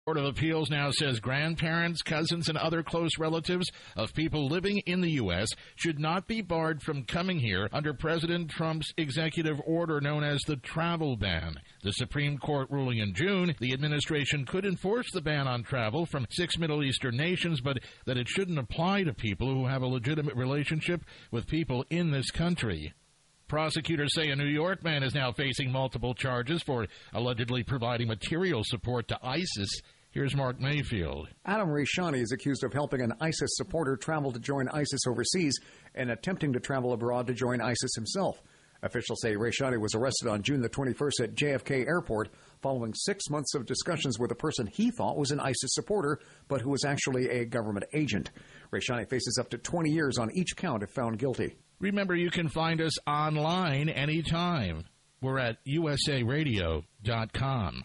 Court of Appeals now says grandparents, cousins, and other close relatives of people living in the U.S. should not be barred from coming here under President Trump's executive order known as the travel ban. The Supreme Court ruling in June, the administration could enforce the ban on travel from 6 Middle Eastern nations, but that it shouldn't apply to people who have a legitimate relationship with people in this country. Prosecutors say a New York man is now facing multiple charges for allegedly providing material support to ISIS. Here's Mark Mayfield. Adam Rayshani is accused of helping an ISIS supporter travel to join ISIS overseas and attempting to travel abroad to join ISIS himself. Officials say Rayshani was arrested on June the 21st at JFK Airport following 6 months of discussions with a person he thought was an ISIS supporter, but who was actually a government agent. Rayshani faces up to 20 years on each count if found guilty. Remember, you can find us online anytime. We're at usaradio.com.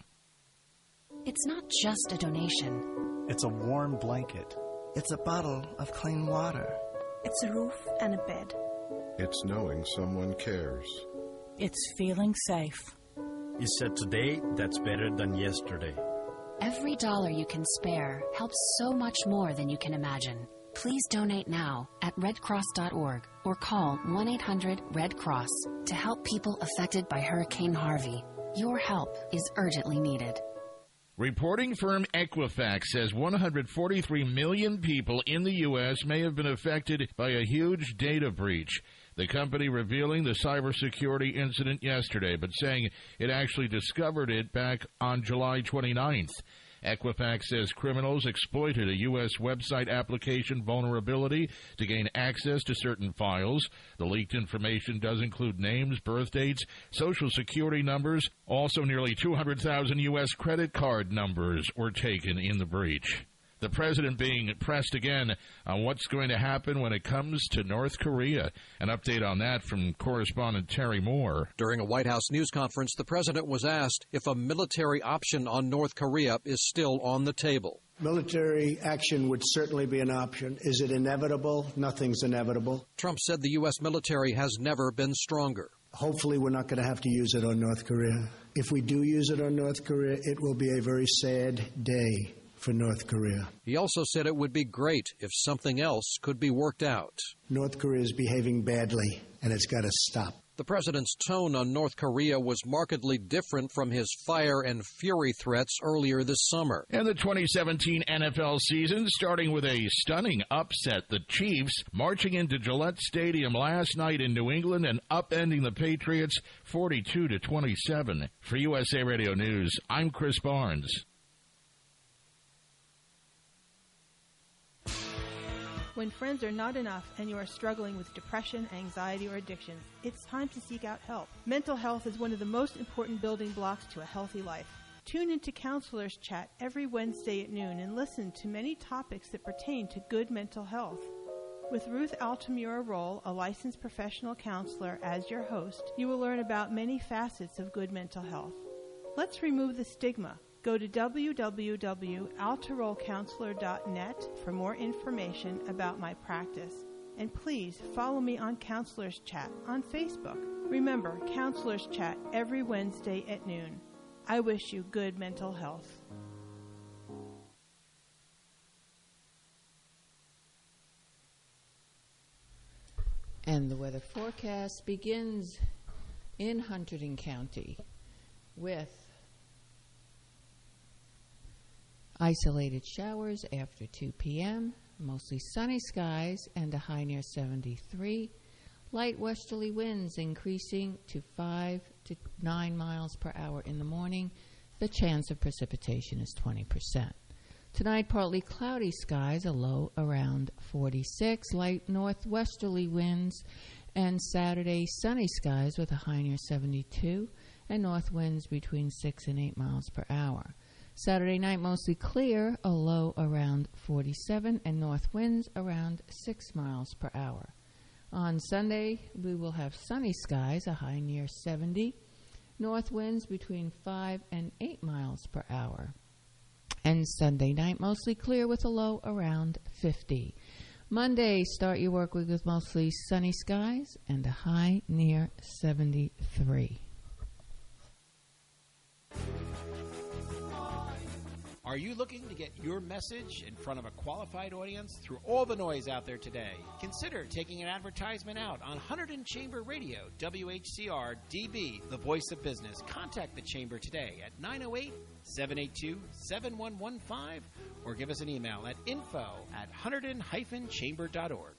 It's not just a donation. It's a warm blanket. It's a bottle of clean water. It's a roof and a bed. It's knowing someone cares. It's feeling safe. You said today, that's better than yesterday. Every dollar you can spare helps so much more than you can imagine. Please donate now at redcross.org or call 1-800-RED-CROSS to help people affected by Hurricane Harvey. Your help is urgently needed. Reporting firm Equifax says 143 million people in the U.S. may have been affected by a huge data breach. The company revealing the cybersecurity incident yesterday, but saying it actually discovered it back on July 29th. Equifax says criminals exploited a U.S. website application vulnerability to gain access to certain files. The leaked information does include names, birth dates, social security numbers. Also, nearly 200,000 U.S. credit card numbers were taken in the breach. The president being pressed again on what's going to happen when it comes to North Korea. An update on that from correspondent Terry Moore. During a White House news conference, the president was asked if a military option on North Korea is still on the table. Military action would certainly be an option. Is it inevitable? Nothing's inevitable. Trump said the U.S. military has never been stronger. Hopefully we're not going to have to use it on North Korea. If we do use it on North Korea, it will be a very sad day for North Korea. He also said it would be great if something else could be worked out. North Korea is behaving badly, and it's got to stop. The president's tone on North Korea was markedly different from his fire and fury threats earlier this summer. And the 2017 NFL season, starting with a stunning upset. The Chiefs marching into Gillette Stadium last night in New England and upending the Patriots 42-27. For USA Radio News, I'm Chris Barnes. When friends are not enough and you are struggling with depression, anxiety, or addictions, it's time to seek out help. Mental health is one of the most important building blocks to a healthy life. Tune into Counselors Chat every Wednesday at noon and listen to many topics that pertain to good mental health. With Ruth Altamura Roll, a licensed professional counselor, as your host, you will learn about many facets of good mental health. Let's remove the stigma. Go to www.altarollcounselor.net for more information about my practice. And please follow me on Counselors Chat on Facebook. Remember, Counselors Chat every Wednesday at noon. I wish you good mental health. And the weather forecast begins in Hunterdon County with isolated showers after 2 p.m., mostly sunny skies and a high near 73. Light westerly winds increasing to 5 to 9 miles per hour in the morning. The chance of precipitation is 20%. Tonight, partly cloudy skies, a low around 46. Light northwesterly winds. And Saturday, sunny skies with a high near 72 and north winds between 6 and 8 miles per hour. Saturday night, mostly clear, a low around 47, and north winds around 6 miles per hour. On Sunday, we will have sunny skies, a high near 70, north winds between 5 and 8 miles per hour. And Sunday night, mostly clear with a low around 50. Monday, start your work week with mostly sunny skies and a high near 73. Are you looking to get your message in front of a qualified audience through all the noise out there today? Consider taking an advertisement out on Hunterdon Chamber Radio, WHCR DB, the voice of business. Contact the Chamber today at 908-782-7115 or give us an email at info@hunterdon-chamber.org.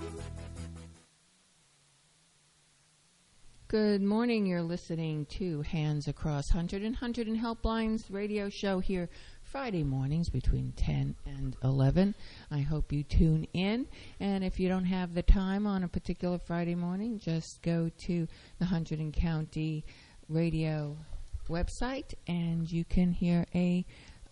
Good morning. You're listening to Hands Across Hunterdon Helplines radio show here Friday mornings between 10 and 11. I hope you tune in. And if you don't have the time on a particular Friday morning, just go to the Hunterdon County radio website and you can hear a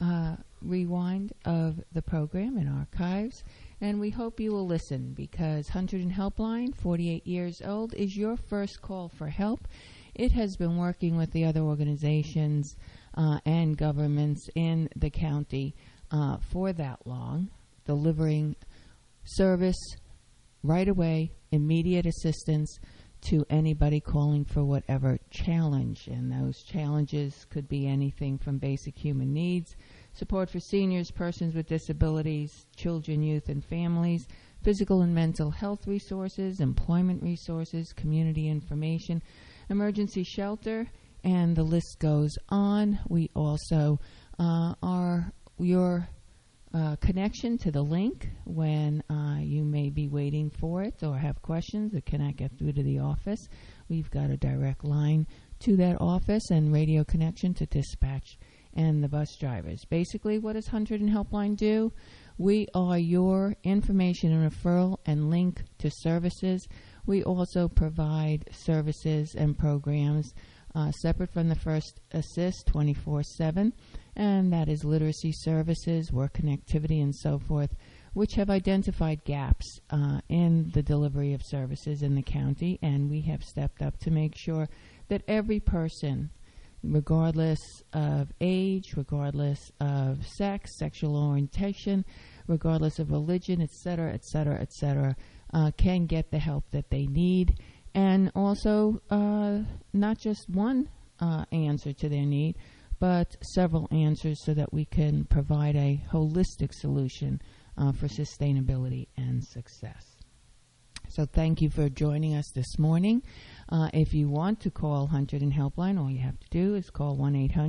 rewind of the program in archives. And we hope you will listen because Hunterdon Helpline, 48 years old, is your first call for help. It has been working with the other organizations and governments in the county for that long, delivering service right away, immediate assistance to anybody calling for whatever challenge. And those challenges could be anything from basic human needs, support for seniors, persons with disabilities, children, youth, and families, physical and mental health resources, employment resources, community information, emergency shelter, and the list goes on. We also are your connection to the link when you may be waiting for it or have questions that cannot get through to the office. We've got a direct line to that office and radio connection to dispatch and the bus drivers. Basically, what does Hunterdon Helpline do? We are your information and referral and link to services. We also provide services and programs separate from the First Assist 24/7, and that is literacy services, work connectivity, and so forth, which have identified gaps in the delivery of services in the county, and we have stepped up to make sure that every person, regardless of age, regardless of sex, sexual orientation, regardless of religion, etc., etc., etc., can get the help that they need. And also, not just one answer to their need, but several answers so that we can provide a holistic solution for sustainability and success. So thank you for joining us this morning. If you want to call Hunterdon Helpline, all you have to do is call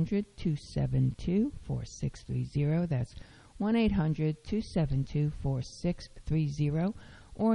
1-800-272-4630. That's 1-800-272-4630 or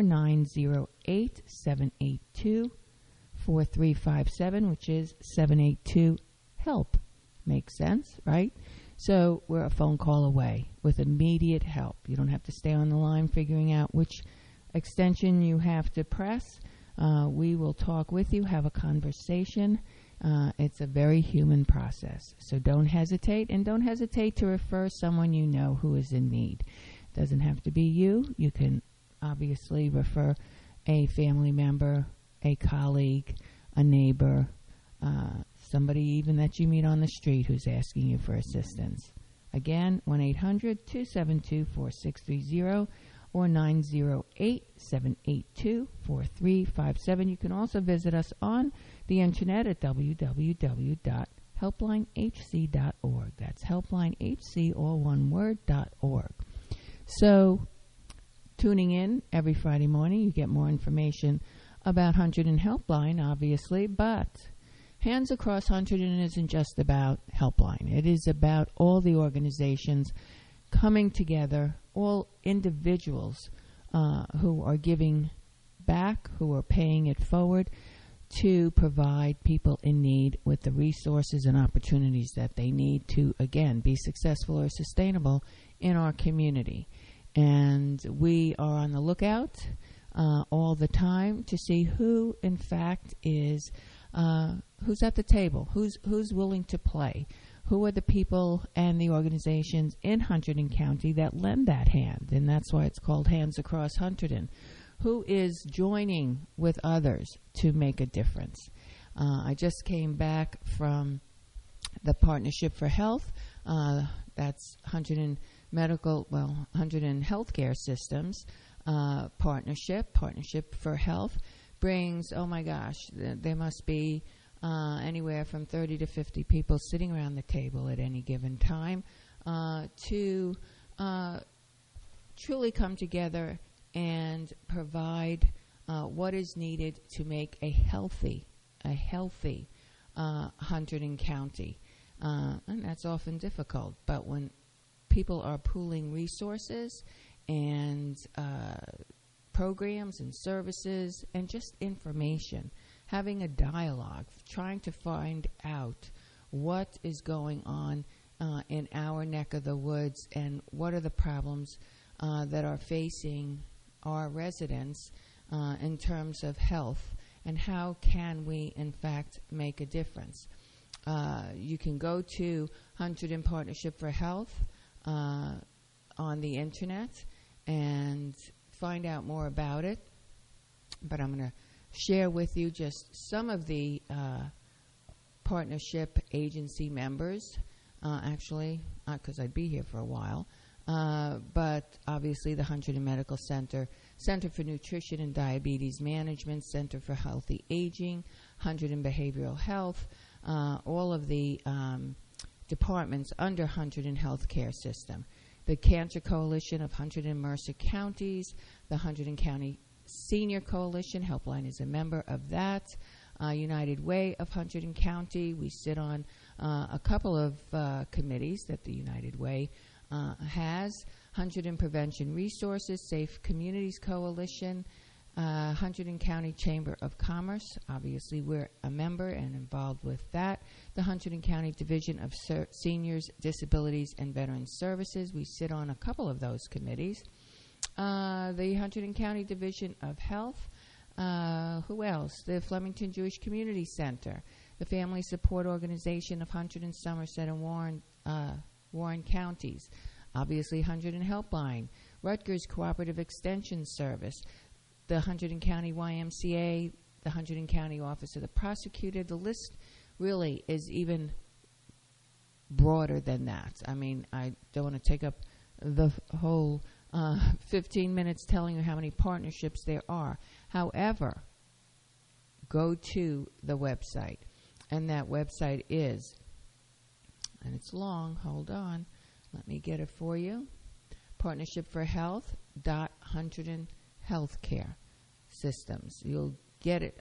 908-782-4357, which is 782-HELP. Makes sense, right? So we're a phone call away with immediate help. You don't have to stay on the line figuring out which extension you have to press. We will talk with you, have a conversation. It's a very human process. So don't hesitate, and don't hesitate to refer someone you know who is in need. It doesn't have to be you. You can obviously refer a family member, a colleague, a neighbor, somebody even that you meet on the street who's asking you for assistance. Again, 1-800-272-4630 or 908-782-4357. You can also visit us on the internet at www.helplinehc.org. That's helplinehc, all one word, .org. So, tuning in every Friday morning, you get more information about Hunterdon Helpline, obviously, but Hands Across Hunterdon isn't just about Helpline. It is about all the organizations coming together, all individuals who are giving back, who are paying it forward to provide people in need with the resources and opportunities that they need to, again, be successful or sustainable in our community. And we are on the lookout all the time to see who, in fact, is who's at the table, who's willing to play, who are the people and the organizations in Hunterdon County that lend that hand, and that's why it's called Hands Across Hunterdon. Who is joining with others to make a difference? I just came back from the Partnership for Health. That's Hunterdon Healthcare Systems Partnership for Health brings, oh my gosh, there must be anywhere from 30 to 50 people sitting around the table at any given time. to truly come together and provide what is needed to make a healthy Hunterdon County. And that's often difficult, but when people are pooling resources and programs and services and just information, having a dialogue, trying to find out what is going on in our neck of the woods and what are the problems that are facing our residents in terms of health, and how can we, in fact, make a difference. You can go to Hunterdon Partnership for Health on the internet and find out more about it. But I'm going to share with you just some of the partnership agency members, actually, because I'd be here for a while. But obviously the Hunterdon Medical Center, Center for Nutrition and Diabetes Management, Center for Healthy Aging, Hunterdon Behavioral Health, all of the departments under Hunterdon Healthcare System. The Cancer Coalition of Hunterdon and Mercer Counties, the Hunterdon County Senior Coalition, Helpline is a member of that. United Way of Hunterdon County, we sit on a couple of committees that the United Way has. Hunterdon Prevention Resources, Safe Communities Coalition, Hunterdon County Chamber of Commerce. Obviously, we're a member and involved with that. The Hunterdon County Division of Seniors, Disabilities, and Veterans Services. We sit on a couple of those committees. The Hunterdon County Division of Health. Who else? The Flemington Jewish Community Center. The Family Support Organization of Hunterdon, Somerset, and Warren counties. Obviously, Hunterdon Helpline. Rutgers Cooperative Extension Service. The Hunterdon County YMCA, the Hunterdon County Office of the Prosecutor. The list really is even broader than that. I mean, I don't want to take up the whole 15 minutes telling you how many partnerships there are. However, go to the website, and that website is, and it's long, hold on, let me get it for you, partnershipforhealth.Hunterdon Healthcare Systems. You'll get it,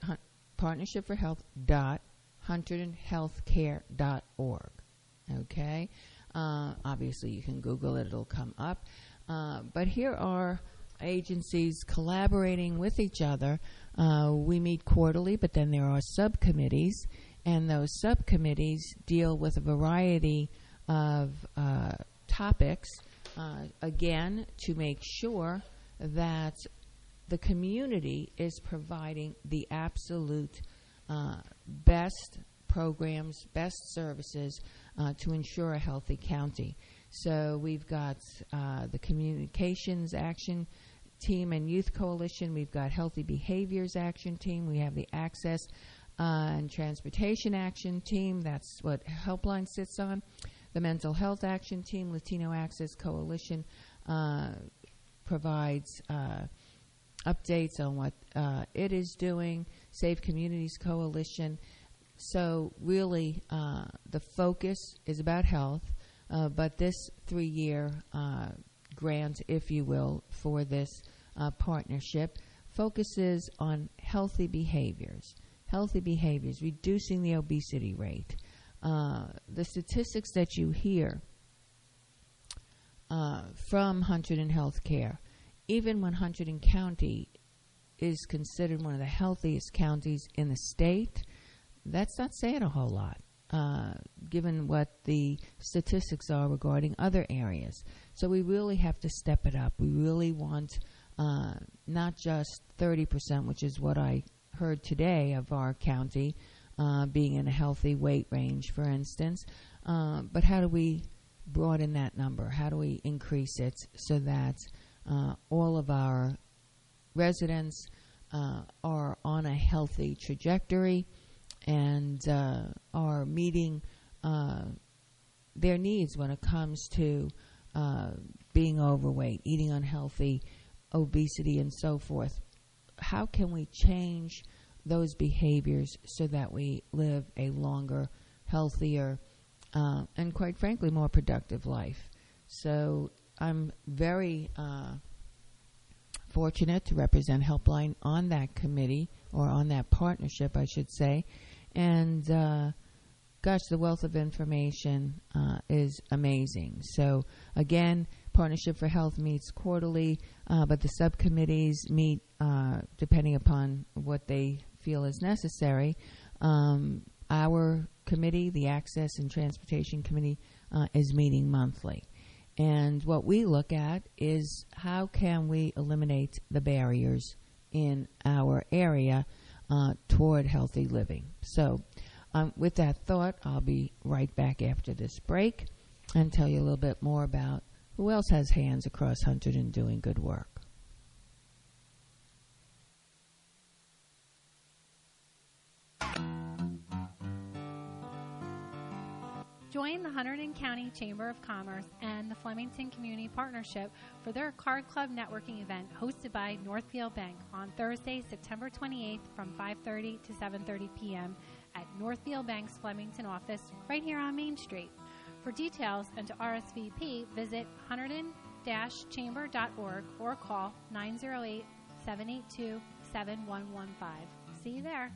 partnershipforhealth.HunterdonHealthcare.org. Okay? Obviously, you can Google it. It'll come up. But here are agencies collaborating with each other. We meet quarterly, but then there are subcommittees, and those subcommittees deal with a variety of topics, again, to make sure that the community is providing the absolute best programs, best services to ensure a healthy county. So we've got the Communications Action Team and Youth Coalition. We've got Healthy Behaviors Action Team. We have the Access and Transportation Action Team. That's what Helpline sits on. The Mental Health Action Team, Latino Access Coalition provides updates on what it is doing. Safe Communities Coalition. So really the focus is about health, but this 3-year grant, if you will, for this partnership focuses on healthy behaviors, reducing the obesity rate. The statistics that you hear from Hunterdon Healthcare, even when Hunterdon County is considered one of the healthiest counties in the state, that's not saying a whole lot, given what the statistics are regarding other areas. So we really have to step it up. We really want not just 30%, which is what I heard today of our county being in a healthy weight range, for instance, but how do we broaden that number? How do we increase it so that all of our residents are on a healthy trajectory and are meeting their needs when it comes to being overweight, eating unhealthy, obesity, and so forth? How can we change those behaviors so that we live a longer, healthier, and quite frankly, more productive life? So I'm very fortunate to represent Helpline on that committee, or on that partnership, I should say. And gosh, the wealth of information is amazing. So again, Partnership for Health meets quarterly, but the subcommittees meet depending upon what they feel is necessary. Our committee, the Access and Transportation Committee, is meeting monthly. And what we look at is how can we eliminate the barriers in our area toward healthy living. So with that thought, I'll be right back after this break and tell you a little bit more about who else has hands across Hunterdon doing good work. Join the Hunterdon County Chamber of Commerce and the Flemington Community Partnership for their Card Club networking event hosted by Northfield Bank on Thursday, September 28th from 5:30 to 7:30 p.m. at Northfield Bank's Flemington office right here on Main Street. For details and to RSVP, visit hunterdon-chamber.org or call 908-782-7115. See you there.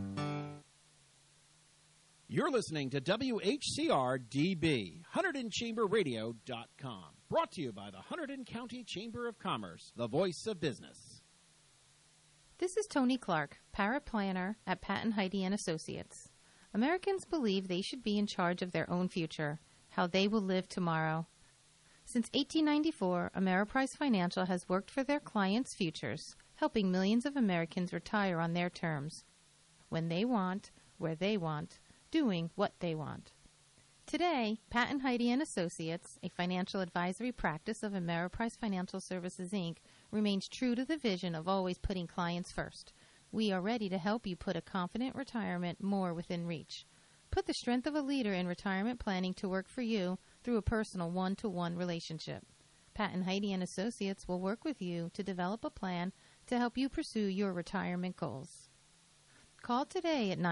You're listening to WHCR-DB, HunterdonChamberRadio.com. Brought to you by the Hunterdon County Chamber of Commerce, the voice of business. This is Tony Clark, paraplanner at Patton Heidi & Associates. Americans believe they should be in charge of their own future, how they will live tomorrow. Since 1894, Ameriprise Financial has worked for their clients' futures, helping millions of Americans retire on their terms, when they want, where they want, doing what they want. Today, Patton Heidi & Associates, a financial advisory practice of Ameriprise Financial Services, Inc., remains true to the vision of always putting clients first. We are ready to help you put a confident retirement more within reach. Put the strength of a leader in retirement planning to work for you through a personal one-to-one relationship. Patton Heidi & Associates will work with you to develop a plan to help you pursue your retirement goals. Call today at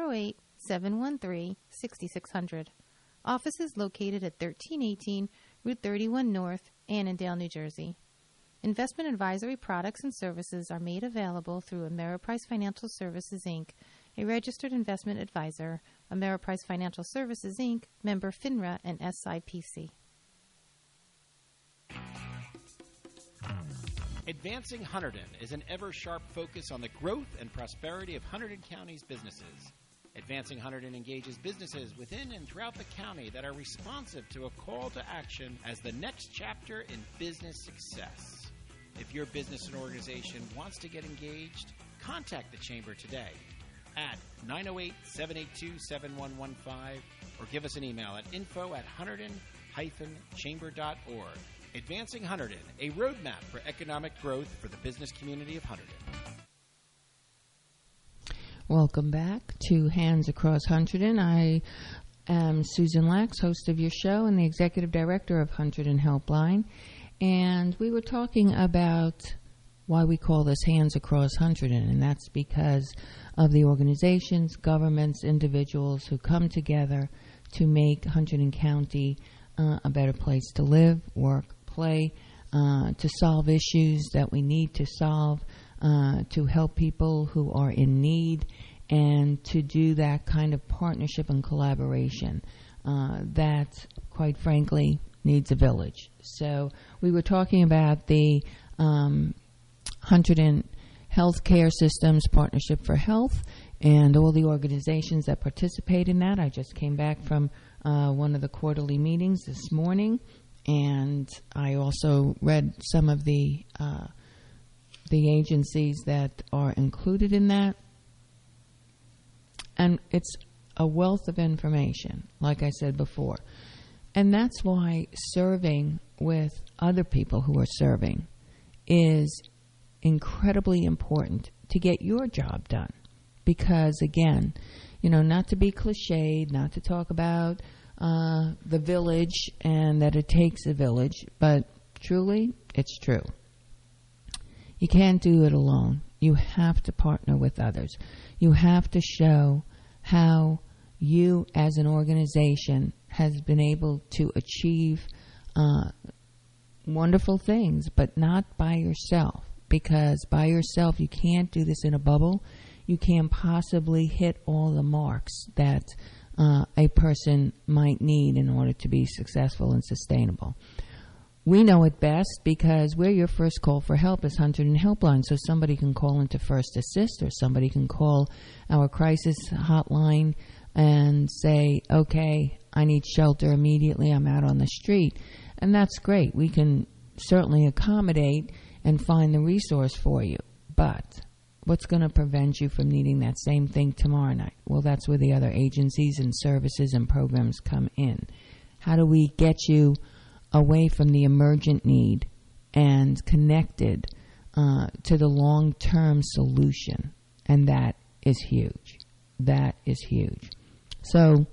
908-713-6600. Office is located at 1318 Route 31 North, Annandale, New Jersey. Investment advisory products and services are made available through Ameriprise Financial Services, Inc., a registered investment advisor. Ameriprise Financial Services, Inc., member FINRA and SIPC. Advancing Hunterdon is an ever-sharp focus on the growth and prosperity of Hunterdon County's businesses. Advancing Hunterdon engages businesses within and throughout the county that are responsive to a call to action as the next chapter in business success. If your business and organization wants to get engaged, contact the Chamber today at 908-782-7115 or give us an email at info@hunterdon-chamber.org. Advancing Hunterdon, a roadmap for economic growth for the business community of Hunterdon. Welcome back to Hands Across Hunterdon. I am Susan Lax, host of your show and the executive director of Hunterdon Helpline. And we were talking about why we call this Hands Across Hunterdon, and that's because of the organizations, governments, individuals who come together to make Hunterdon County a better place to live, work, play, to solve issues that we need to solve, to help people who are in need, and to do that kind of partnership and collaboration that, quite frankly, needs a village. So we were talking about the Hunterdon Healthcare Systems Partnership for Health and all the organizations that participate in that. I just came back from one of the quarterly meetings this morning, and I also read some of the agencies that are included in that. And it's a wealth of information, like I said before. And that's why serving with other people who are serving is incredibly important to get your job done. Because, again, you know, not to be cliched, not to talk about the village and that it takes a village, but truly, it's true. You can't do it alone. You have to partner with others. You have to show how you as an organization has been able to achieve wonderful things, but not by yourself, because by yourself you can't do this in a bubble. You can't possibly hit all the marks that a person might need in order to be successful and sustainable. We know it best because we're your first call for help as Hunterdon Helpline, so somebody can call into First Assist, or somebody can call our crisis hotline and say, okay, I need shelter immediately, I'm out on the street. And that's great. We can certainly accommodate and find the resource for you. But what's going to prevent you from needing that same thing tomorrow night? Well, that's where the other agencies and services and programs come in. How do we get you away from the emergent need and connected to the long-term solution? And that is huge. That is huge. So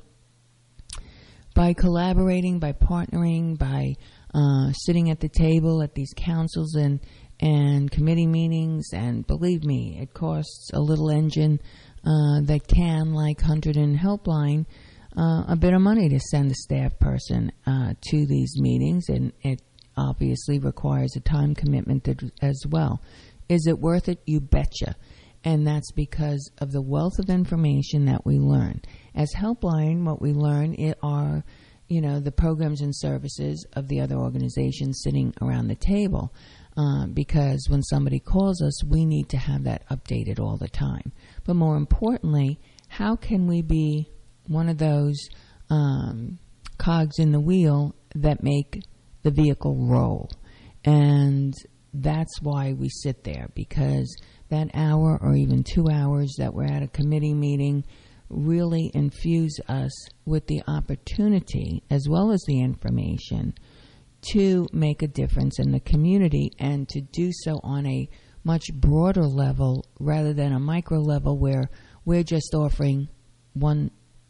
by collaborating, by partnering, by sitting at the table at these councils and committee meetings, and believe me, it costs a little engine that can, like Hunterdon Helpline, a bit of money to send a staff person to these meetings, and it obviously requires a time commitment as well. Is it worth it? You betcha. And that's because of the wealth of information that we learn. As Helpline, what we learn are, the programs and services of the other organizations sitting around the table. Because when somebody calls us, we need to have that updated all the time. But more importantly, how can we be one of those cogs in the wheel that make the vehicle roll? And that's why we sit there, because that hour or even 2 hours that we're at a committee meeting really infuse us with the opportunity, as well as the information, to make a difference in the community, and to do so on a much broader level rather than a micro level where we're just offering one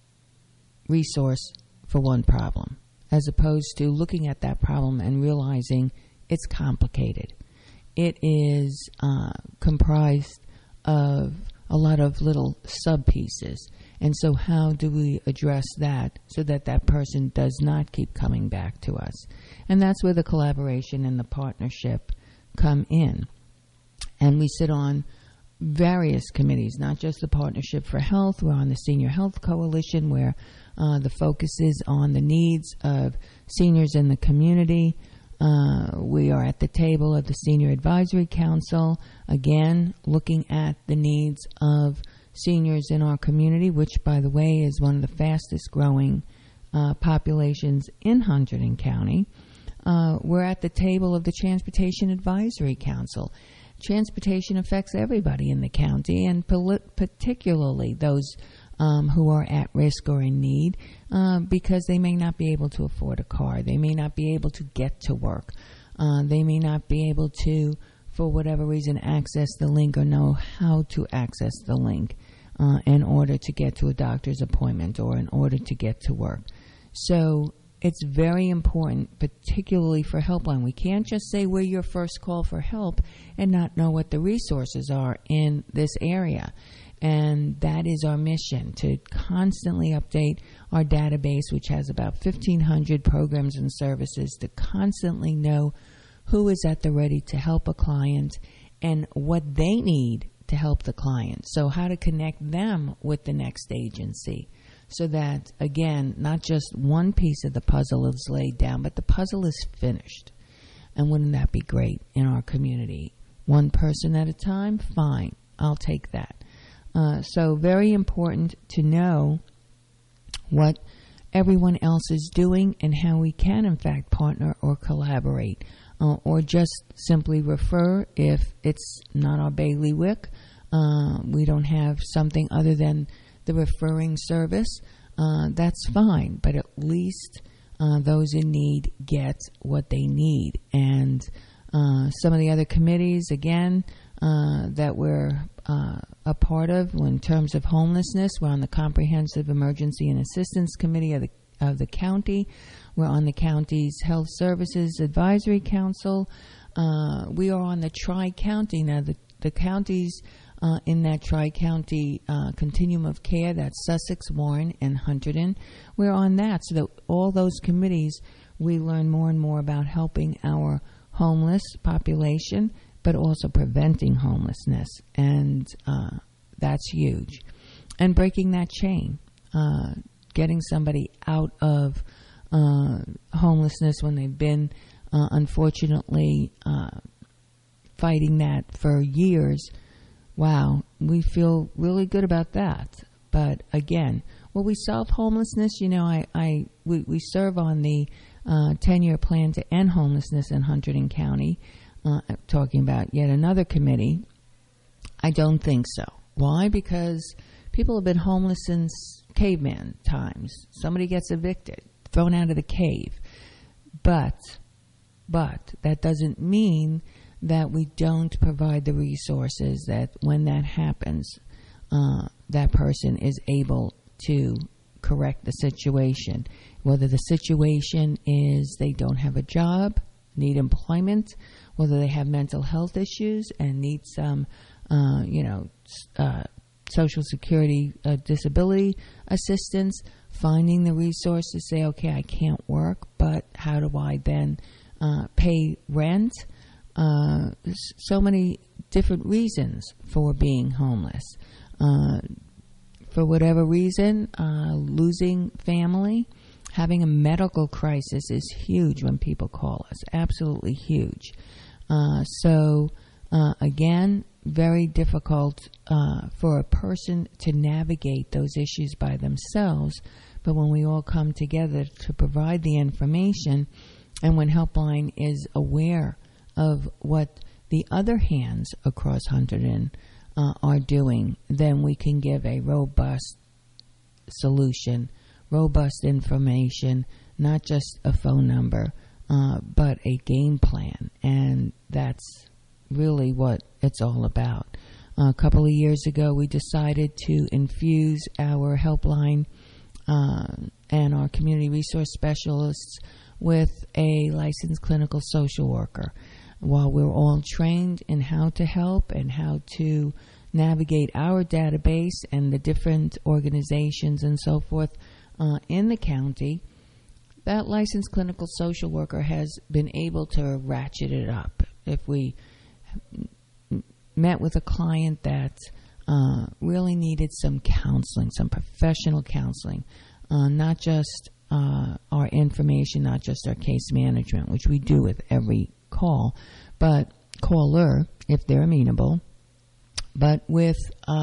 resource for one problem, as opposed to looking at that problem and realizing it's complicated. It is comprised of a lot of little sub-pieces. And so how do we address that so that that person does not keep coming back to us? And that's where the collaboration and the partnership come in. And we sit on various committees, not just the Partnership for Health. We're on the Senior Health Coalition, where the focus is on the needs of seniors in the community. We are at the table of the Senior Advisory Council, again, looking at the needs of seniors in our community, which, by the way, is one of the fastest growing populations in Hunterdon County. We're at the table of the Transportation Advisory Council. Transportation affects everybody in the county, and particularly those who are at risk or in need, because they may not be able to afford a car. They may not be able to get to work. They may not be able to, for whatever reason, access the link or know how to access the link in order to get to a doctor's appointment or in order to get to work. So it's very important, particularly for Helpline. We can't just say we're your first call for help and not know what the resources are in this area. And that is our mission, to constantly update our database, which has about 1,500 programs and services, to constantly know who is at the ready to help a client and what they need to help the client. So how to connect them with the next agency, so that, again, not just one piece of the puzzle is laid down, but the puzzle is finished. And wouldn't that be great in our community? One person at a time? Fine, I'll take that. So very important to know what everyone else is doing and how we can, in fact, partner or collaborate, or just simply refer if it's not our bailiwick. We don't have something other than the referring service. That's fine, but at least those in need get what they need. And some of the other committees, again, that we're a part of, in terms of homelessness, we're on the Comprehensive Emergency and Assistance Committee of the county. We're on the county's Health Services Advisory Council. We are on the Tri-County. Now, the counties in that Tri-County continuum of care, that's Sussex, Warren, and Hunterdon. We're on that, so that all those committees, we learn more and more about helping our homeless population, but also preventing homelessness. And that's huge. And breaking that chain, getting somebody out of homelessness when they've been, unfortunately, fighting that for years. Wow, we feel really good about that. But again, will we solve homelessness? You know, we serve on the 10-year plan to end homelessness in Hunterdon County, talking about yet another committee. I don't think so. Why? Because people have been homeless since caveman times. Somebody gets evicted, thrown out of the cave. But that doesn't mean that we don't provide the resources that when that happens, that person is able to correct the situation. Whether the situation is they don't have a job, need employment, whether they have mental health issues and need some, Social Security disability assistance, finding the resources, say, okay, I can't work, but how do I then pay rent? So many different reasons for being homeless. For whatever reason, losing family, having a medical crisis is huge when people call us, absolutely huge. Again, very difficult for a person to navigate those issues by themselves, but when we all come together to provide the information, and when Helpline is aware of what the other hands across Hunterdon are doing, then we can give a robust solution, robust information, not just a phone number, but a game plan. And that's really what it's all about. A couple of years ago, we decided to infuse our helpline and our community resource specialists with a licensed clinical social worker. While we're all trained in how to help and how to navigate our database and the different organizations and so forth in the county, that licensed clinical social worker has been able to ratchet it up. If we met with a client that really needed some counseling, some professional counseling, not just our information, not just our case management, which we do with every call, but caller, if they're amenable, but with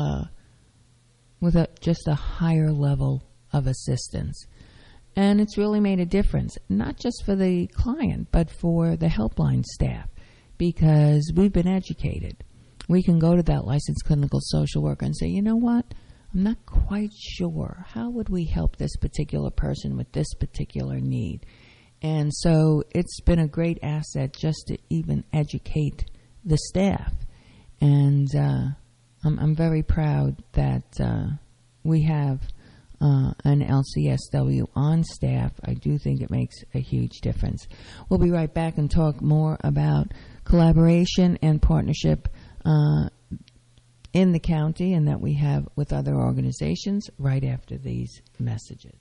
just a higher level of assistance. And it's really made a difference, not just for the client, but for the helpline staff, because we've been educated. We can go to that licensed clinical social worker and say, you know what, I'm not quite sure. How would we help this particular person with this particular need? And so it's been a great asset just to even educate the staff. And I'm very proud that we have an LCSW on staff. I do think it makes a huge difference. We'll be right back and talk more about collaboration and partnership in the county and that we have with other organizations right after these messages.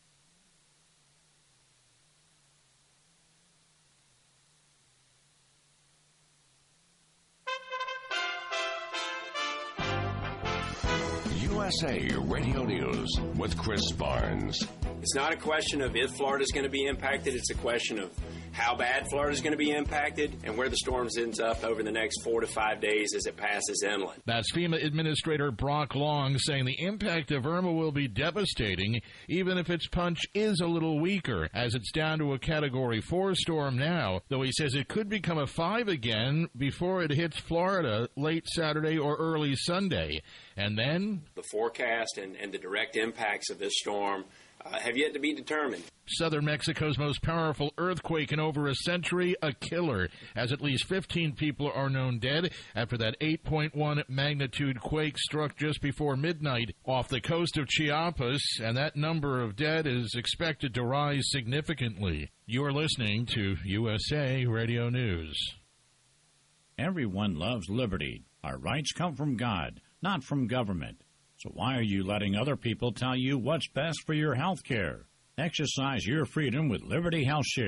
USA Radio News with Chris Barnes. It's not a question of if Florida's going to be impacted. It's a question of how bad Florida's going to be impacted and where the storms ends up over the next 4 to 5 days as it passes inland. That's FEMA Administrator Brock Long saying the impact of Irma will be devastating, even if its punch is a little weaker, as it's down to a Category 4 storm now, though he says it could become a 5 again before it hits Florida late Saturday or early Sunday. And then the forecast and the direct impacts of this storm have yet to be determined. Southern Mexico's most powerful earthquake in over a century, a killer, as at least 15 people are known dead after that 8.1 magnitude quake struck just before midnight off the coast of Chiapas, and that number of dead is expected to rise significantly. You're listening to USA Radio News. Everyone loves liberty. Our rights come from God, not from government. So why are you letting other people tell you what's best for your health care? Exercise your freedom with Liberty Health Share.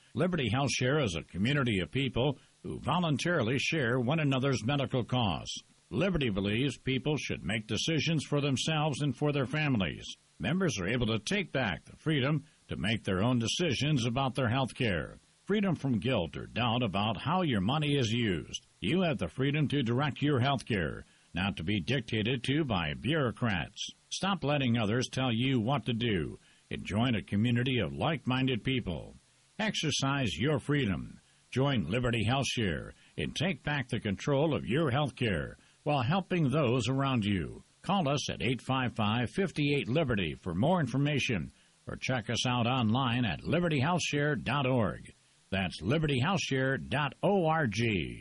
Liberty Health Share is a community of people who voluntarily share one another's medical costs. Liberty believes people should make decisions for themselves and for their families. Members are able to take back the freedom to make their own decisions about their health care. Freedom from guilt or doubt about how your money is used. You have the freedom to direct your health care, not to be dictated to by bureaucrats. Stop letting others tell you what to do and join a community of like-minded people. Exercise your freedom. Join Liberty Health Share and take back the control of your health care while helping those around you. Call us at 855-58-LIBERTY for more information or check us out online at libertyhealthshare.org. That's libertyhealthshare.org.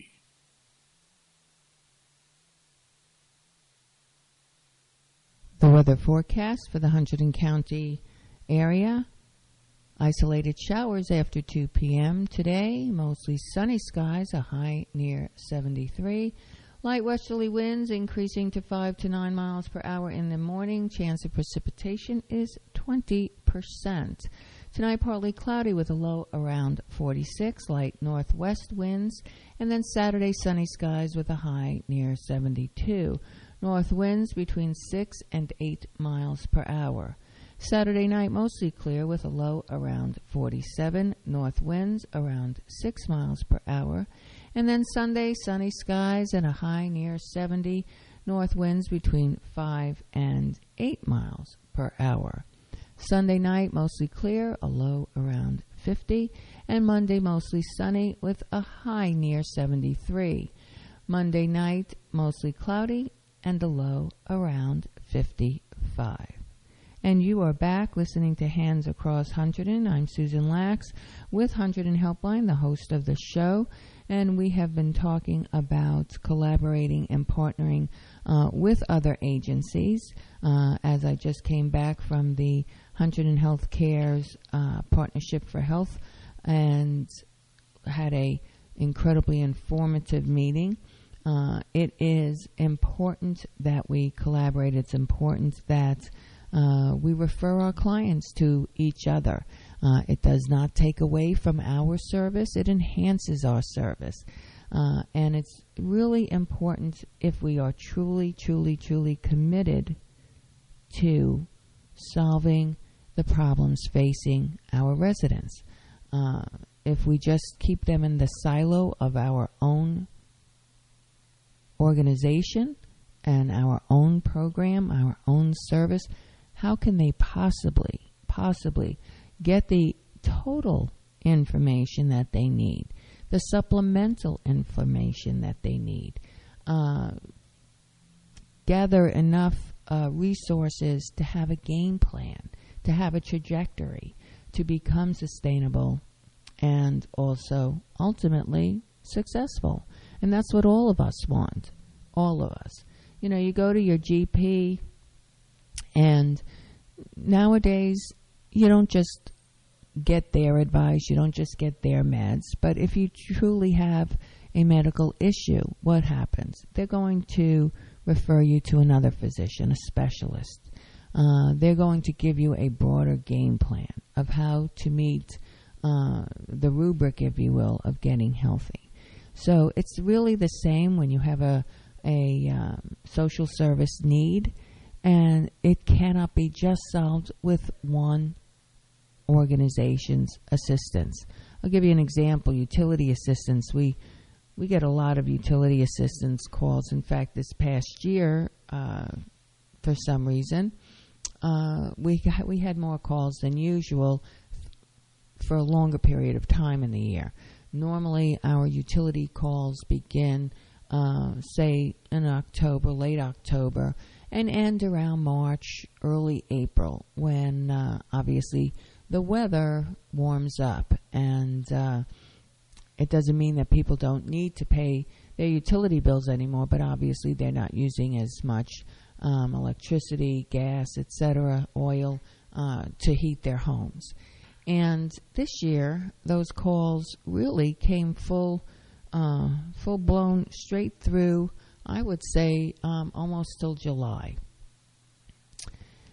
The weather forecast for the Hunterdon County area. Isolated showers after 2 p.m. today. Mostly sunny skies, a high near 73. Light westerly winds increasing to 5 to 9 miles per hour in the morning. Chance of precipitation is 20%. Tonight, partly cloudy with a low around 46. Light northwest winds. And then Saturday, sunny skies with a high near 72. North winds between 6 and 8 miles per hour. Saturday night, mostly clear with a low around 47. North winds around 6 miles per hour. And then Sunday, sunny skies and a high near 70. North winds between 5 and 8 miles per hour. Sunday night, mostly clear, a low around 50. And Monday, mostly sunny with a high near 73. Monday night, mostly cloudy and a low around 55. And you are back listening to Hands Across Hunterdon. I'm Susan Lax with Hunterdon Helpline, the host of the show. And we have been talking about collaborating and partnering with other agencies. As I just came back from the Hunterdon Healthcare's Partnership for Health and had a incredibly informative meeting. It is important that we collaborate. It's important that we refer our clients to each other. It does not take away from our service. It enhances our service. And it's really important if we are truly, truly, truly committed to solving the problems facing our residents. If we just keep them in the silo of our own organization and our own program, our own service, how can they possibly get the total information that they need, the supplemental information that they need, gather enough resources to have a game plan, to have a trajectory, to become sustainable and also ultimately successful. And that's what all of us want, all of us. You know, you go to your GP, and nowadays you don't just get their advice, you don't just get their meds, but if you truly have a medical issue, what happens? They're going to refer you to another physician, a specialist. They're going to give you a broader game plan of how to meet the rubric, if you will, of getting healthy. So it's really the same when you have a social service need, and it cannot be just solved with one organization's assistance. I'll give you an example. Utility assistance. We get a lot of utility assistance calls. In fact, this past year, for some reason, we had more calls than usual for a longer period of time in the year. Normally, our utility calls begin, say, in October, late October, and end around March, early April, when obviously the weather warms up. And it doesn't mean that people don't need to pay their utility bills anymore, but obviously they're not using as much electricity, gas, etc., oil to heat their homes. And this year, those calls really came full-blown straight through, I would say, almost till July.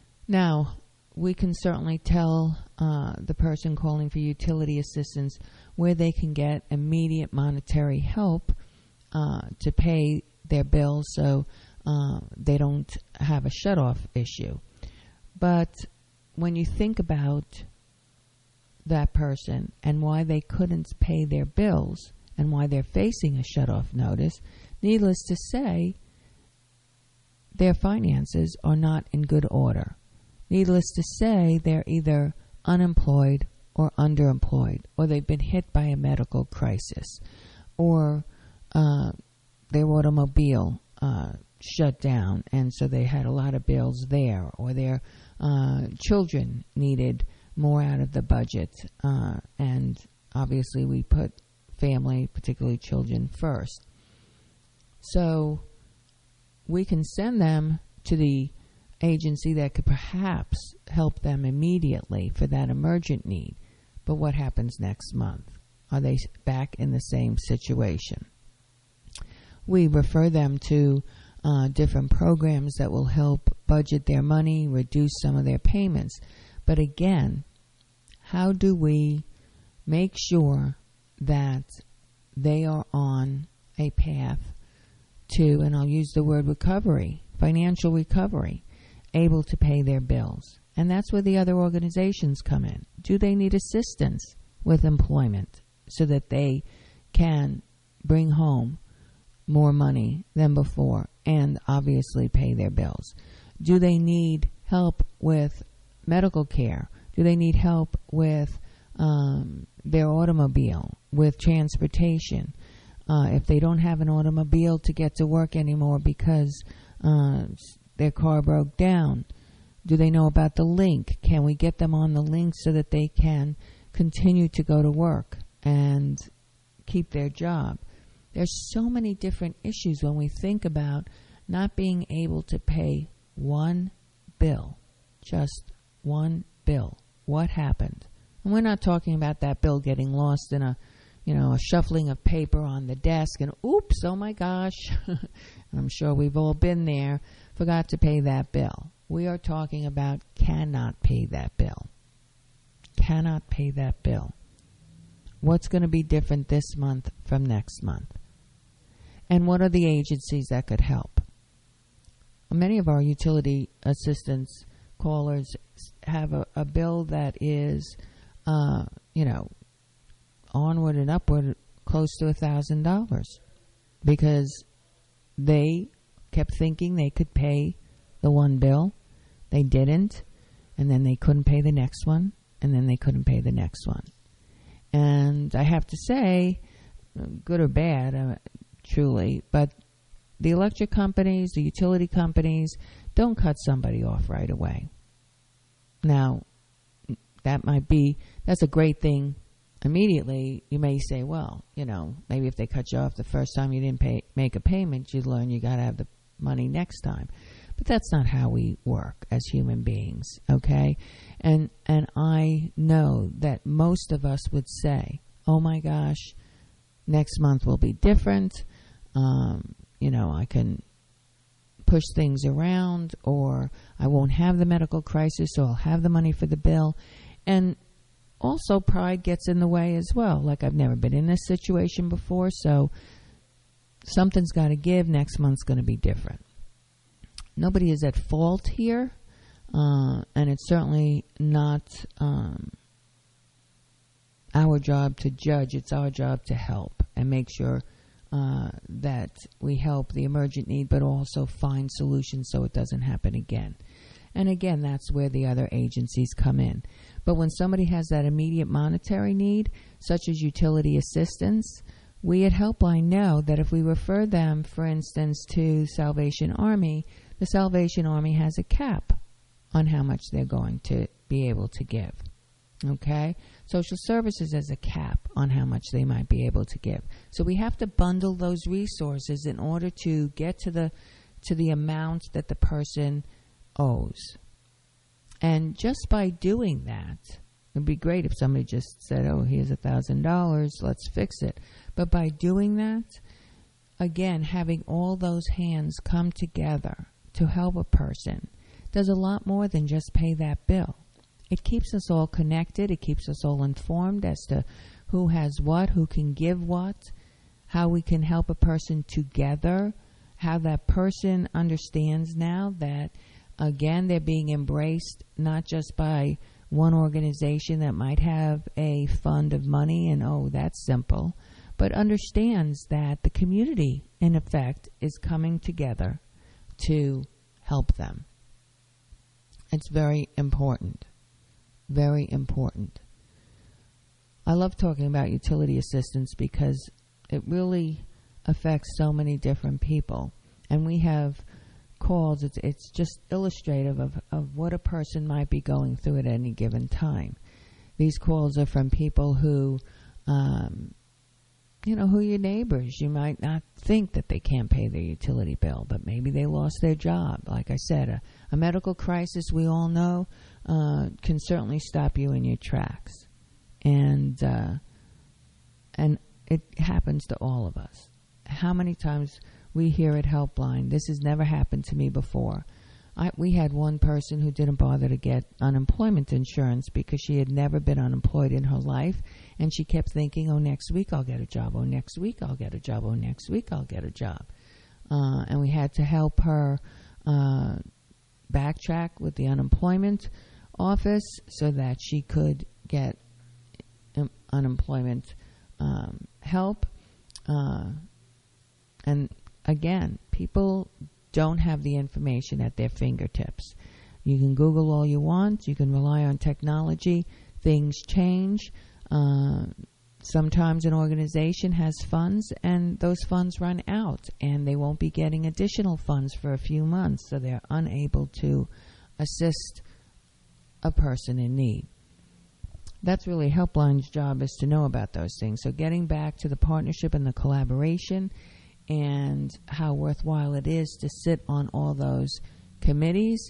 Now, we can certainly tell the person calling for utility assistance where they can get immediate monetary help to pay their bills so they don't have a shut-off issue. But when you think about that person and why they couldn't pay their bills and why they're facing a shut-off notice, needless to say, their finances are not in good order. Needless to say, they're either unemployed or underemployed, or they've been hit by a medical crisis, or their automobile shut down, and so they had a lot of bills there, or their children needed more out of the budget, and obviously we put family, particularly children, first. So we can send them to the agency that could perhaps help them immediately for that emergent need. But what happens next month? Are they back in the same situation? We refer them to different programs that will help budget their money, reduce some of their payments. But again, how do we make sure that they are on a path to, and I'll use the word recovery, financial recovery, able to pay their bills? And that's where the other organizations come in. Do they need assistance with employment so that they can bring home more money than before and obviously pay their bills? Do they need help with medical care? Do they need help with their automobile, with transportation? If they don't have an automobile to get to work anymore because their car broke down, do they know about the link? Can we get them on the link so that they can continue to go to work and keep their job? There's so many different issues when we think about not being able to pay one bill, just one bill. What happened? And we're not talking about that bill getting lost in a shuffling of paper on the desk and oops, oh my gosh, and I'm sure we've all been there, forgot to pay that bill. We are talking about cannot pay that bill. Cannot pay that bill. What's going to be different this month from next month? And what are the agencies that could help? Many of our utility assistance callers have a bill that is, onward and upward close to $1,000 because they kept thinking they could pay the one bill. They didn't, and then they couldn't pay the next one, and then they couldn't pay the next one. And I have to say, good or bad, truly, but the electric companies, the utility companies, don't cut somebody off right away. Now, that's a great thing. Immediately, you may say, well, maybe if they cut you off the first time you didn't make a payment, you'd learn you got to have the money next time. But that's not how we work as human beings, okay? And I know that most of us would say, oh my gosh, next month will be different. I can push things around, or I won't have the medical crisis, so I'll have the money for the bill. And also pride gets in the way as well. Like, I've never been in this situation before, so something's got to give. Next month's going to be different. Nobody is at fault here, and it's certainly not our job to judge. It's our job to help and make sure that we help the emergent need, but also find solutions so it doesn't happen again. And again, that's where the other agencies come in. But when somebody has that immediate monetary need, such as utility assistance, we at Helpline know that if we refer them, for instance, to Salvation Army, the Salvation Army has a cap on how much they're going to be able to give. Okay? Social Services has a cap on how much they might be able to give. So we have to bundle those resources in order to get to the amount that the person owes. And just by doing that, it would be great if somebody just said, oh, here's $1,000, let's fix it. But by doing that, again, having all those hands come together to help a person does a lot more than just pay that bill. It keeps us all connected. It keeps us all informed as to who has what, who can give what, how we can help a person together, how that person understands now that, again, they're being embraced not just by one organization that might have a fund of money and, oh, that's simple, but understands that the community, in effect, is coming together to help them. It's very important. Very important. I love talking about utility assistance because it really affects so many different people. And we have calls, it's just illustrative of what a person might be going through at any given time. These calls are from people who, who are your neighbors. You might not think that they can't pay their utility bill, but maybe they lost their job. Like I said, a medical crisis, we all know, can certainly stop you in your tracks. And it happens to all of us. How many times we hear at Helpline, this has never happened to me before. We had one person who didn't bother to get unemployment insurance because she had never been unemployed in her life, and she kept thinking, oh, next week I'll get a job, oh, next week I'll get a job, oh, next week I'll get a job. And we had to help her backtrack with the unemployment office so that she could get unemployment help. And again, people don't have the information at their fingertips. You can Google all you want. You can rely on technology. Things change. Sometimes an organization has funds, and those funds run out, and they won't be getting additional funds for a few months, so they're unable to assist a person in need. That's really Helpline's job, is to know about those things. So getting back to the partnership and the collaboration and how worthwhile it is to sit on all those committees,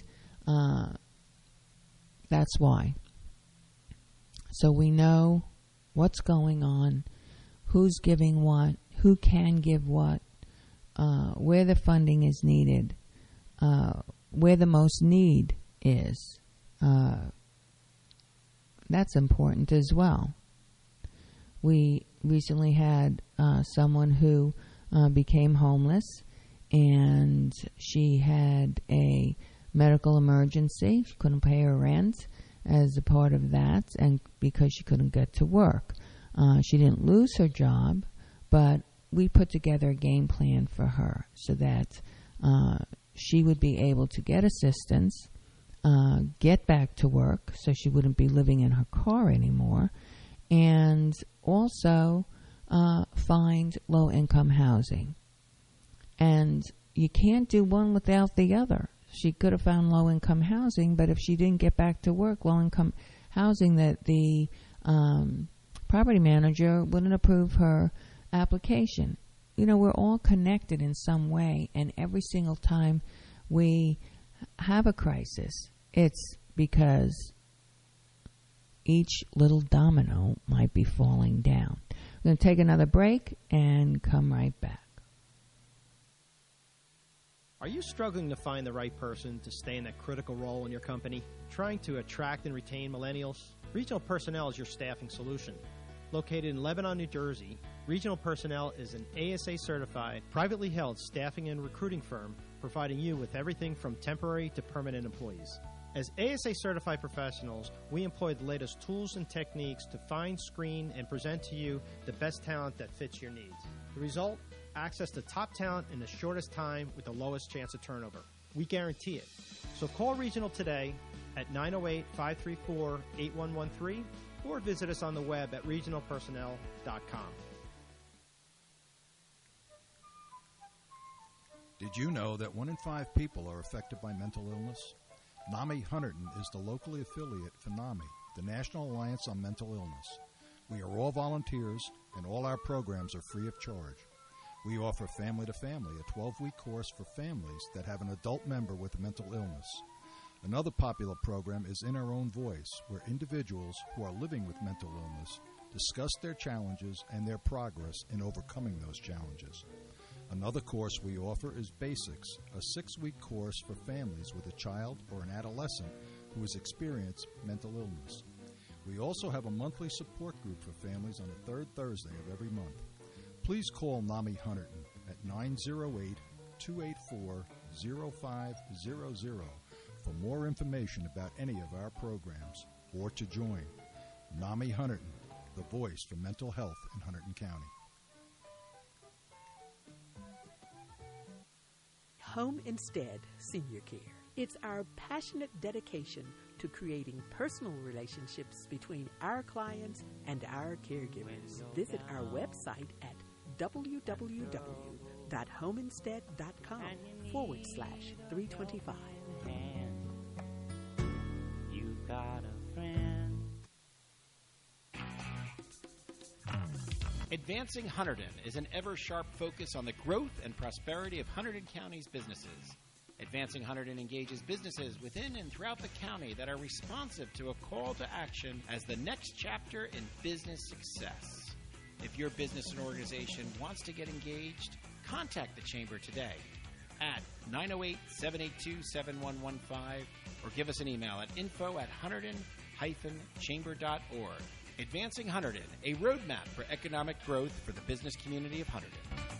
that's why. So we know what's going on, who's giving what, who can give what, where the funding is needed, where the most need is. That's important as well. We recently had someone who became homeless, and she had a medical emergency. She couldn't pay her rent as a part of that, and because she couldn't get to work. She didn't lose her job, but we put together a game plan for her so that she would be able to get assistance, get back to work so she wouldn't be living in her car anymore, and also find low-income housing. And you can't do one without the other. She could have found low-income housing, but if she didn't get back to work, low-income housing, that the property manager wouldn't approve her application. You know, we're all connected in some way, and every single time we have a crisis, it's because each little domino might be falling down. We're going to take another break and come right back. Are you struggling to find the right person to stay in that critical role in your company? Trying to attract and retain millennials? Regional Personnel is your staffing solution. Located in Lebanon, New Jersey, Regional Personnel is an ASA-certified, privately held staffing and recruiting firm providing you with everything from temporary to permanent employees. As ASA-certified professionals, we employ the latest tools and techniques to find, screen, and present to you the best talent that fits your needs. The result? Access to top talent in the shortest time with the lowest chance of turnover. We guarantee it. So call Regional today at 908-534-8113 or visit us on the web at regionalpersonnel.com. Did you know that 1 in 5 people are affected by mental illness? NAMI Hunterdon is the locally affiliate for NAMI, the National Alliance on Mental Illness. We are all volunteers, and all our programs are free of charge. We offer Family to Family, a 12-week course for families that have an adult member with a mental illness. Another popular program is In Our Own Voice, where individuals who are living with mental illness discuss their challenges and their progress in overcoming those challenges. Another course we offer is Basics, a 6-week course for families with a child or an adolescent who has experienced mental illness. We also have a monthly support group for families on the third Thursday of every month. Please call NAMI Hunterdon at 908-284-0500 for more information about any of our programs or to join. NAMI Hunterdon, the voice for mental health in Hunterdon County. Home Instead Senior Care. It's our passionate dedication to creating personal relationships between our clients and our caregivers. Visit our website at www.homeinstead.com/325. You got a friend. Advancing Hunterdon is an ever-sharp focus on the growth and prosperity of Hunterdon County's businesses. Advancing Hunterdon engages businesses within and throughout the county that are responsive to a call to action as the next chapter in business success. If your business and organization wants to get engaged, contact the Chamber today at 908-782-7115 or give us an email at info@hunterdon-chamber.org. Advancing Hunterdon, a roadmap for economic growth for the business community of Hunterdon.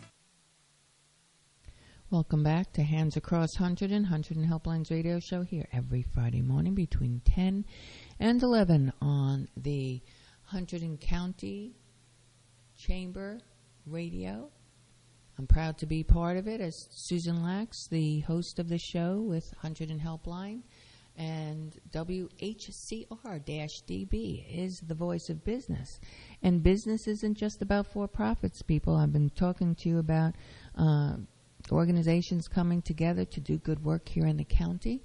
Welcome back to Hands Across Hunterdon Helplines radio show here every Friday morning between 10 and 11 on the Hunterdon County Chamber Radio. I'm proud to be part of it as Susan Lax, the host of the show with Hunterdon Helpline. And WHCR-DB is the voice of business. And business isn't just about for-profits, people. I've been talking to you about organizations coming together to do good work here in the county.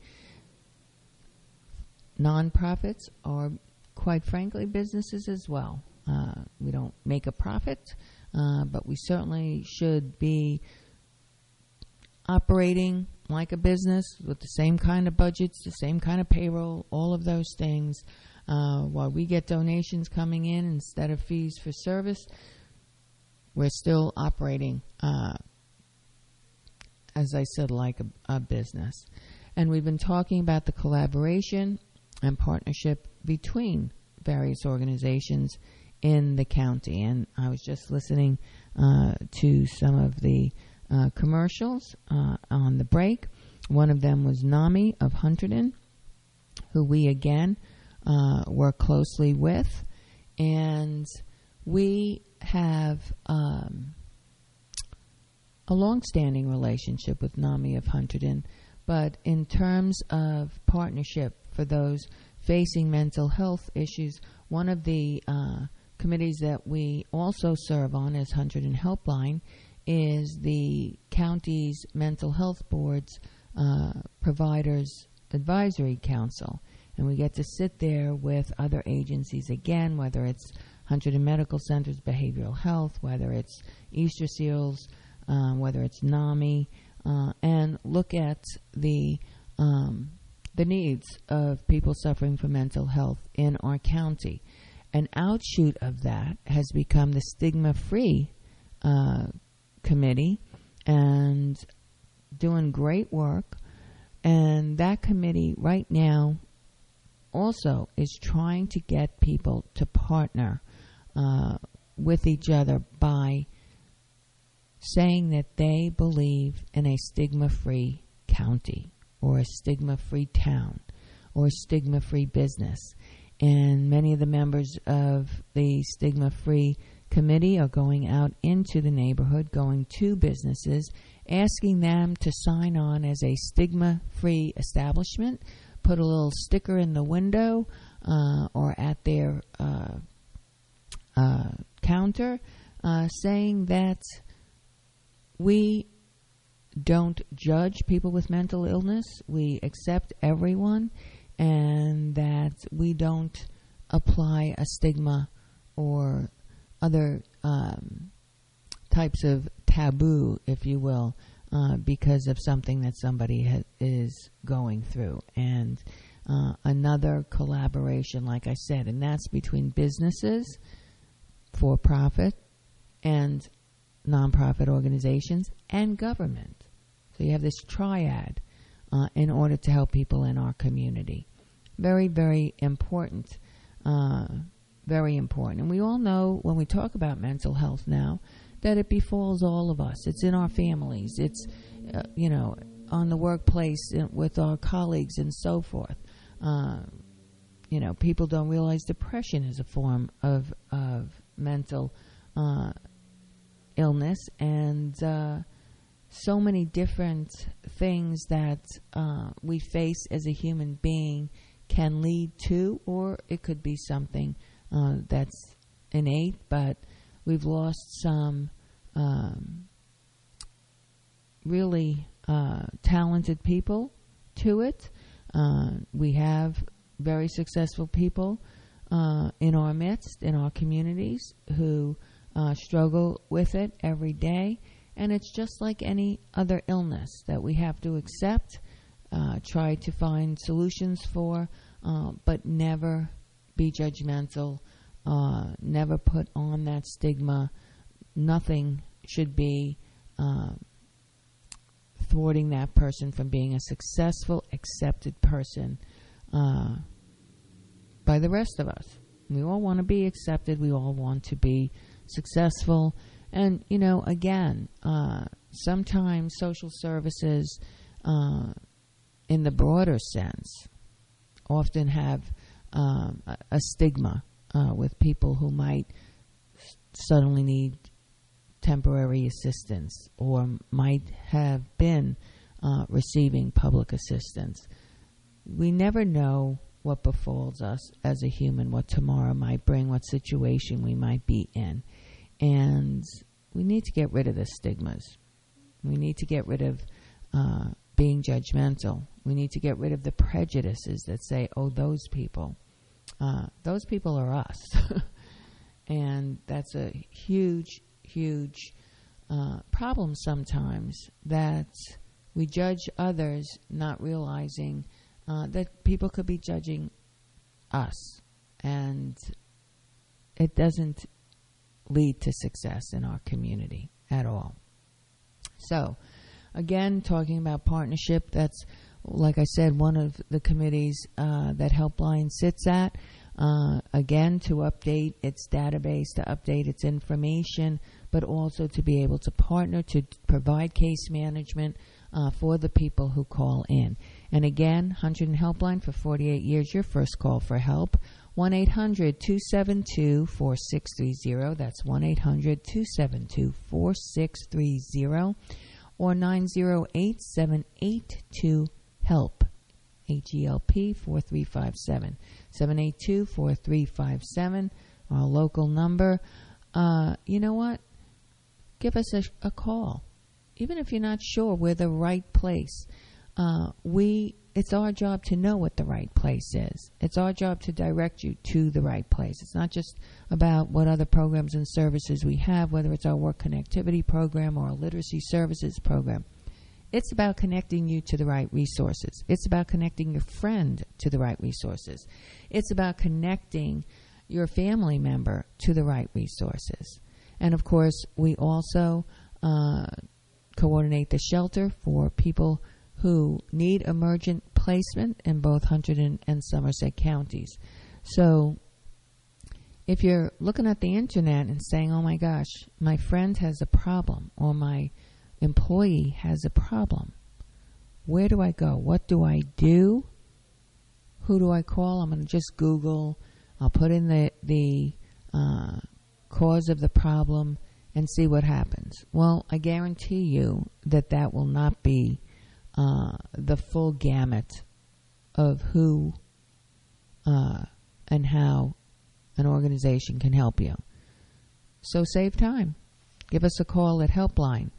Nonprofits are, quite frankly, businesses as well. We don't make a profit, but we certainly should be operating like a business with the same kind of budgets, the same kind of payroll, all of those things. While we get donations coming in instead of fees for service, we're still operating, as I said, like a business. And we've been talking about the collaboration and partnership between various organizations in the county. And I was just listening to some of the commercials on the break. One of them was NAMI of Hunterdon, who we again work closely with, and we have a long-standing relationship with NAMI of Hunterdon. But in terms of partnership for those facing mental health issues, one of the committees that we also serve on as Hunterdon Helpline is the county's mental health board's providers advisory council. And we get to sit there with other agencies again, whether it's Hunterdon Medical Center's behavioral health, whether it's Easter Seals, whether it's NAMI, and look at the needs of people suffering from mental health in our county. An outshoot of that has become the Stigma-Free Committee, and doing great work. And that committee right now also is trying to get people to partner with each other by saying that they believe in a stigma-free county or a stigma-free town or a stigma-free business. And many of the members of the Stigma-Free Committee are going out into the neighborhood, going to businesses, asking them to sign on as a stigma-free establishment, put a little sticker in the window or at their counter saying that we don't judge people with mental illness, we accept everyone, and that we don't apply a stigma or other types of taboo, if you will, because of something that somebody is going through. And another collaboration, like I said, and that's between businesses, for-profit, and nonprofit organizations, and government. So you have this triad in order to help people in our community. Very, very important. very important. And we all know when we talk about mental health now that it befalls all of us. It's in our families. It's, on the workplace with our colleagues and so forth. People don't realize depression is a form of mental illness, and so many different things that we face as a human being can lead to, or it could be something that's innate, but we've lost some really talented people to it. We have very successful people in our midst, in our communities, who struggle with it every day. And it's just like any other illness that we have to accept, try to find solutions for, but never be judgmental, never put on that stigma. Nothing should be thwarting that person from being a successful, accepted person by the rest of us. We all want to be accepted. We all want to be successful. And, again, sometimes social services, in the broader sense, often have a stigma with people who might suddenly need temporary assistance or might have been receiving public assistance. We never know what befalls us as a human, what tomorrow might bring, what situation we might be in. And we need to get rid of the stigmas. We need to get rid of being judgmental. We need to get rid of the prejudices that say, oh, those people are us. And that's a huge, huge problem sometimes, that we judge others not realizing that people could be judging us. And it doesn't lead to success in our community at all. So, again, talking about partnership, that's, like I said, one of the committees that Helpline sits at. Again, to update its database, to update its information, but also to be able to partner to provide case management for the people who call in. And again, 100 Helpline for 48 years, your first call for help. 1-800-272-4630. That's 1-800-272-4630. Or 908-782-HELP. H-E-L-P 4357. 782-4357. Our local number. You know what? Give us a call. Even if you're not sure we're the right place. It's our job to know what the right place is. It's our job to direct you to the right place. It's not just about what other programs and services we have, whether it's our work connectivity program or our literacy services program. It's about connecting you to the right resources. It's about connecting your friend to the right resources. It's about connecting your family member to the right resources. And, of course, we also coordinate the shelter for people who need emergent placement in both Hunterdon and Somerset counties. So if you're looking at the internet and saying, oh my gosh, my friend has a problem, or my employee has a problem, where do I go? What do I do? Who do I call? I'm going to just Google. I'll put in the cause of the problem and see what happens. Well, I guarantee you that will not be the full gamut of who and how an organization can help you. So save time. Give us a call at Helpline,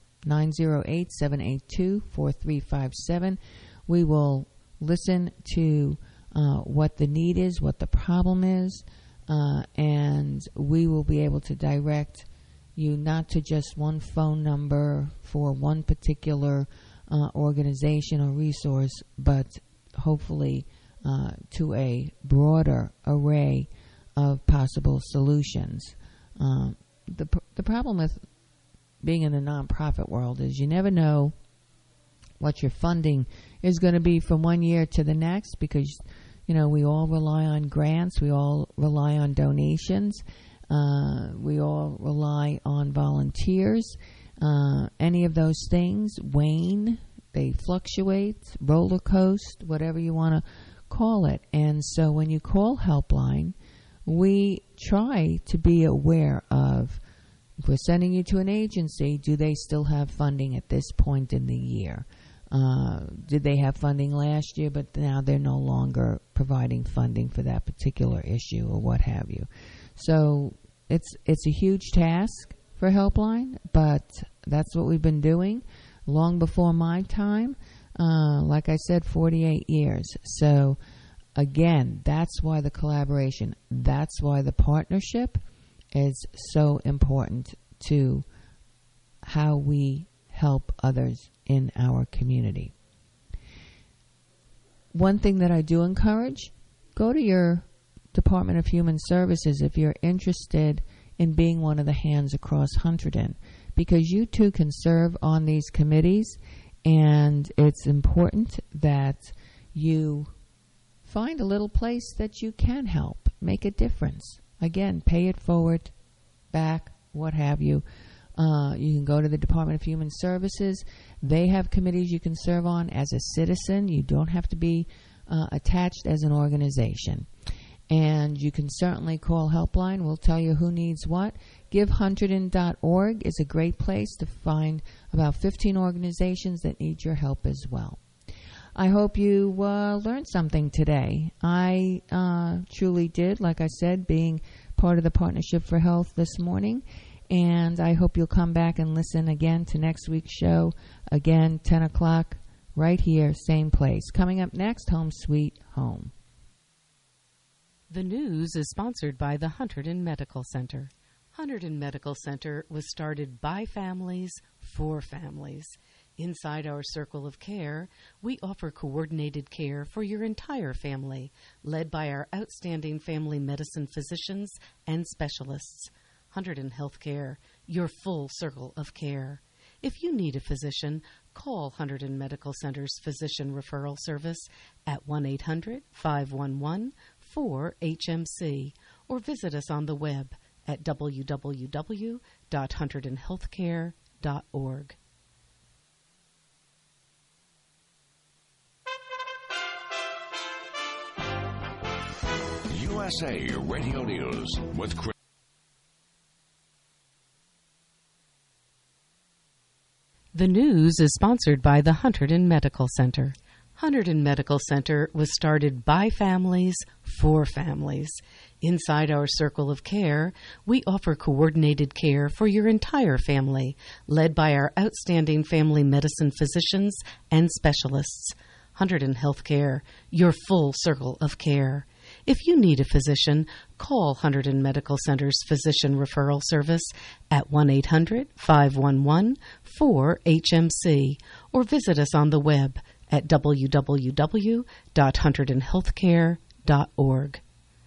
908-782-4357. We will listen to what the need is, what the problem is, and we will be able to direct you not to just one phone number for one particular organization or resource, but hopefully to a broader array of possible solutions. The problem with being in the nonprofit world is you never know what your funding is going to be from one year to the next, because we all rely on grants. We all rely on donations. We all rely on volunteers. Any of those things wane, they fluctuate, roller coast, whatever you want to call it. And so when you call Helpline, we try to be aware of, if we're sending you to an agency, do they still have funding at this point in the year? Did they have funding last year, but now they're no longer providing funding for that particular issue or what have you? So it's a huge task for Helpline, but that's what we've been doing long before my time. Like I said, 48 years. So again, that's why the collaboration, that's why the partnership is so important to how we help others in our community. One thing that I do encourage, go to your Department of Human Services if you're interested in being one of the hands across Hunterdon, because you too can serve on these committees, and it's important that you find a little place that you can help, make a difference. Again, pay it forward, back, what have you. You can go to the Department of Human Services. They have committees you can serve on as a citizen. You don't have to be attached as an organization. And you can certainly call Helpline. We'll tell you who needs what. GiveHunterdon.org is a great place to find about 15 organizations that need your help as well. I hope you learned something today. I truly did, like I said, being part of the Partnership for Health this morning. And I hope you'll come back and listen again to next week's show. Again, 10 o'clock, right here, same place. Coming up next, Home Sweet Home. The news is sponsored by the Hunterdon Medical Center. Hunterdon Medical Center was started by families for families. Inside our circle of care, we offer coordinated care for your entire family, led by our outstanding family medicine physicians and specialists. Hunterdon Healthcare, your full circle of care. If you need a physician, call Hunterdon Medical Center's Physician Referral Service at 1-800-511-4HMC or visit us on the web at www.hunterdonhealthcare.org. USA Radio News with Chris. The news is sponsored by the Hunterdon Medical Center. Hunterdon Medical Center was started by families for families. Inside our circle of care, we offer coordinated care for your entire family, led by our outstanding family medicine physicians and specialists. Hunterdon Healthcare, your full circle of care. If you need a physician, call Hunterdon Medical Center's Physician Referral Service at 1-800-511-4HMC or visit us on the web at www.hunterdonhealthcare.org.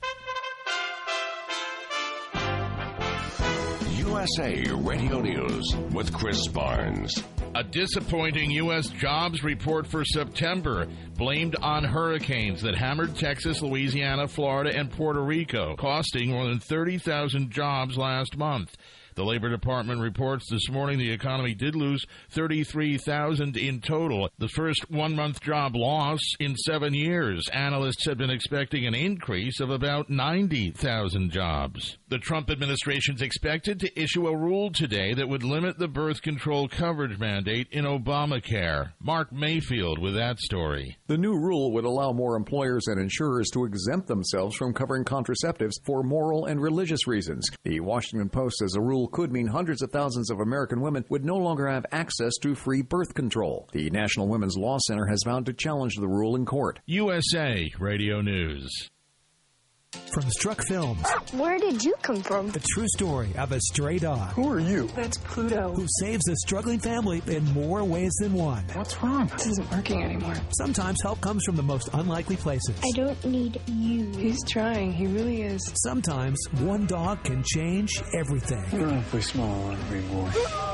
USA Radio News with Chris Barnes. A disappointing U.S. jobs report for September blamed on hurricanes that hammered Texas, Louisiana, Florida, and Puerto Rico, costing more than 30,000 jobs last month. The Labor Department reports this morning the economy did lose 33,000 in total, the first one-month job loss in 7 years. Analysts had been expecting an increase of about 90,000 jobs. The Trump administration's expected to issue a rule today that would limit the birth control coverage mandate in Obamacare. Mark Mayfield with that story. The new rule would allow more employers and insurers to exempt themselves from covering contraceptives for moral and religious reasons. The Washington Post says the rule could mean hundreds of thousands of American women would no longer have access to free birth control. The National Women's Law Center has vowed to challenge the rule in court. USA Radio News. From Struck Films. Where did you come from? The true story of a stray dog. Who are you? That's Pluto. Who saves a struggling family in more ways than one. What's wrong? This isn't working anymore. Sometimes help comes from the most unlikely places. I don't need you. He's trying. He really is. Sometimes one dog can change everything. You're an awfully small, hungry boy.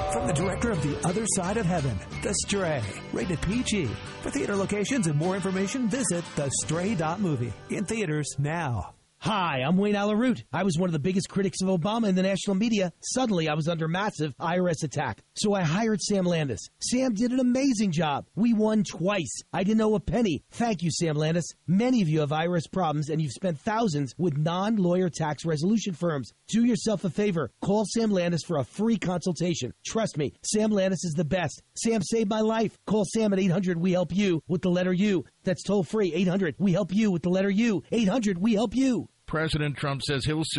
From the director of The Other Side of Heaven, The Stray, rated PG. For theater locations and more information, visit thestray.movie. In theaters now. Hi, I'm Wayne Alaroot. I was one of the biggest critics of Obama in the national media. Suddenly, I was under massive IRS attack. So I hired Sam Landis. Sam did an amazing job. We won twice. I didn't owe a penny. Thank you, Sam Landis. Many of you have IRS problems, and you've spent thousands with non-lawyer tax resolution firms. Do yourself a favor. Call Sam Landis for a free consultation. Trust me, Sam Landis is the best. Sam saved my life. Call Sam at 800-WE-HELP-YOU with the letter U. That's toll free. 800-WE-HELP-YOU with the letter U. 800-WE-HELP-YOU. President Trump says he'll